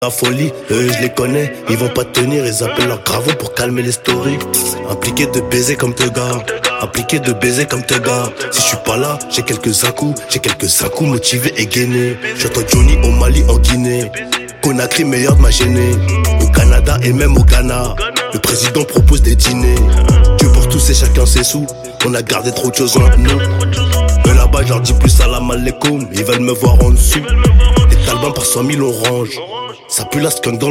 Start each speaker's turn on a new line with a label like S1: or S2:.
S1: La folie, eux je les connais, ils vont pas tenir, ils appellent leur gravon pour calmer les stories. Impliqué de baiser comme te gars, impliqué de baiser comme te gars. Si je suis pas là, j'ai quelques à-coups motivés et gainés. J'entends Johnny au Mali, en Guinée, Conakry meilleur de ma gênée. Au Canada et même au Ghana, le président propose des dîners. Dieu pour tous et chacun ses sous, on a gardé trop de choses en nous. Eux là-bas, je leur dis plus salam alaikum, ils veulent me voir en dessous. Les talbans par 100 000 on range, ça pue la skunk dans